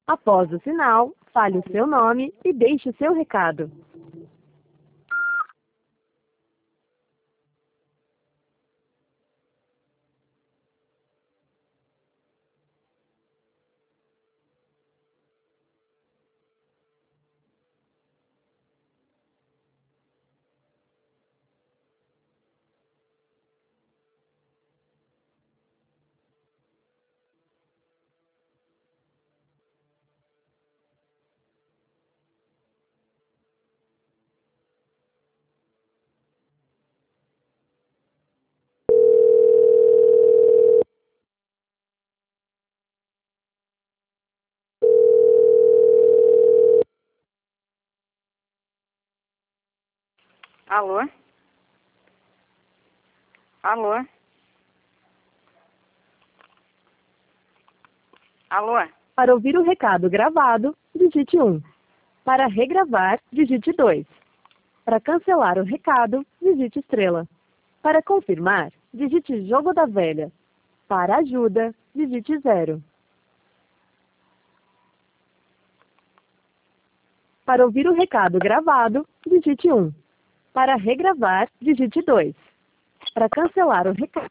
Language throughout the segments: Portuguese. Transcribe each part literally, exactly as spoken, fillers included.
Após o sinal, fale o seu nome e deixe o seu recado. Alô? Alô? Alô? Para ouvir o recado gravado, digite um. Para regravar, digite dois. Para cancelar o recado, digite estrela. Para confirmar, digite jogo da velha. Para ajuda, digite zero. Para ouvir o recado gravado, digite um. Para regravar, digite dois. Para cancelar o recado...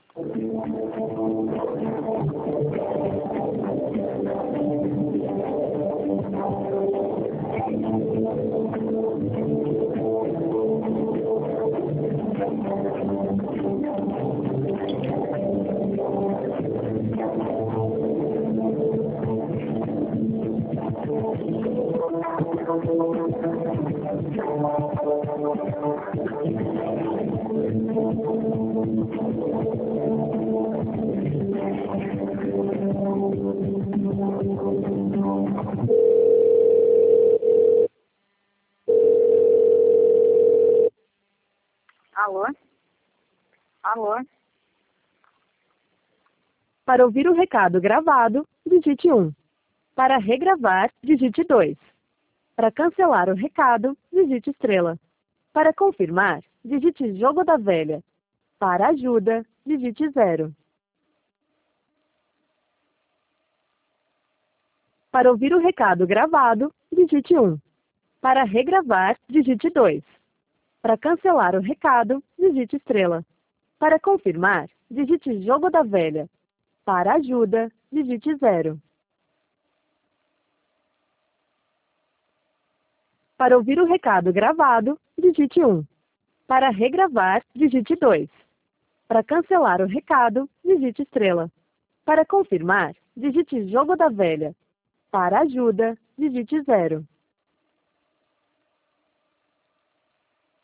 Alô? Alô? Para ouvir o recado gravado, digite um. Para regravar, digite dois. Para cancelar o recado, digite estrela. Para confirmar, digite jogo da velha. Para ajuda, digite zero. Para ouvir o recado gravado, digite um. Para regravar, digite dois. Para cancelar o recado, digite estrela. Para confirmar, digite jogo da velha. Para ajuda, digite zero. Para ouvir o recado gravado, digite um. Para regravar, digite dois. Para cancelar o recado, digite estrela. Para confirmar, digite jogo da velha. Para ajuda, digite zero.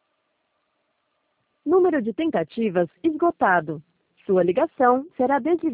Número de tentativas esgotado. Sua ligação será desligada.